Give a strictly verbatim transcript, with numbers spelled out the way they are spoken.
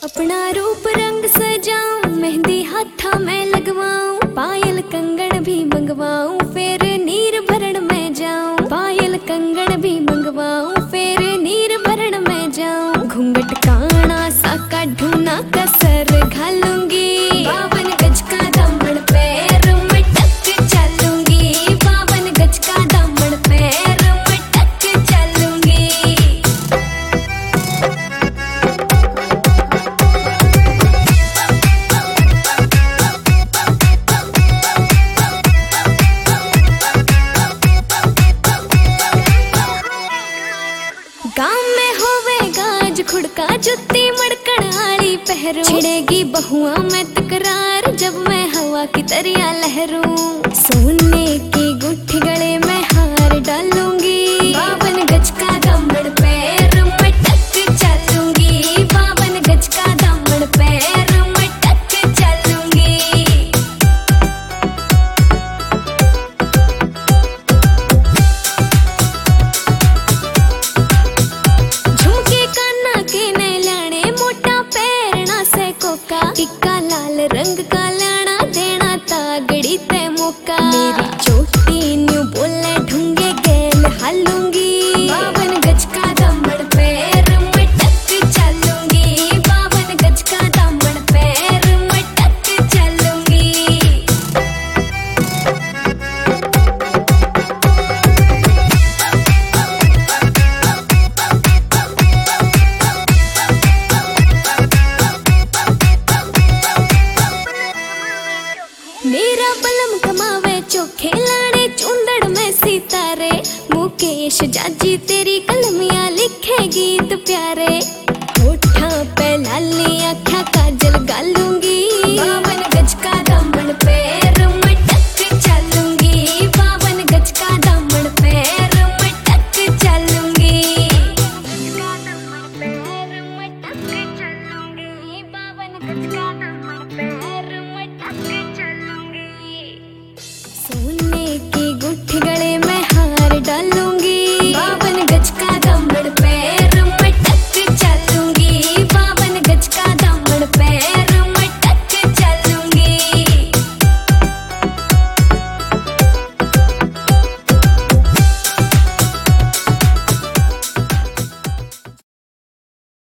अपना रूप रंग सजाऊं, मेहंदी हाथा में लगवाऊं, पायल कंगन भी मंगवाऊं, फिर नीर भरण में जाऊं। पायल कंगन भी मंगवाऊं, फिर नीर भरण में जाऊं। घूंघट काना सा काढूं, कसर घालूंगी, बावन गज का दामन पैर में टक चलूंगी, बावन गज का दामन पैर में टक चलूंगी। गाँव में होवे गाज खुड़का, जुत्ती मड़कण आली पहरू, छिड़ेगी बहुआ में तकरार जब मैं हवा की तरिया लहरूं। सोने की गुट्ठी गले में हार डालूंगी, बावन गज का दामन पैर में टक चलूंगी, बावन गज का दामन पैर में टक चलूंगी। टिक्का लाल रंग का लाना, देना तागड़ी ते मौका। मेरी चोटी न्यू बोले ढूंगे गेल हालूंगी, बावन गज का दामन पैर में टक चलूंगी, बावन गज का दामन पैर में टक चलूंगी। मेरा बलम कमावे चोखे लाने, चूंदड़ में सितारे, मुकेश जाजी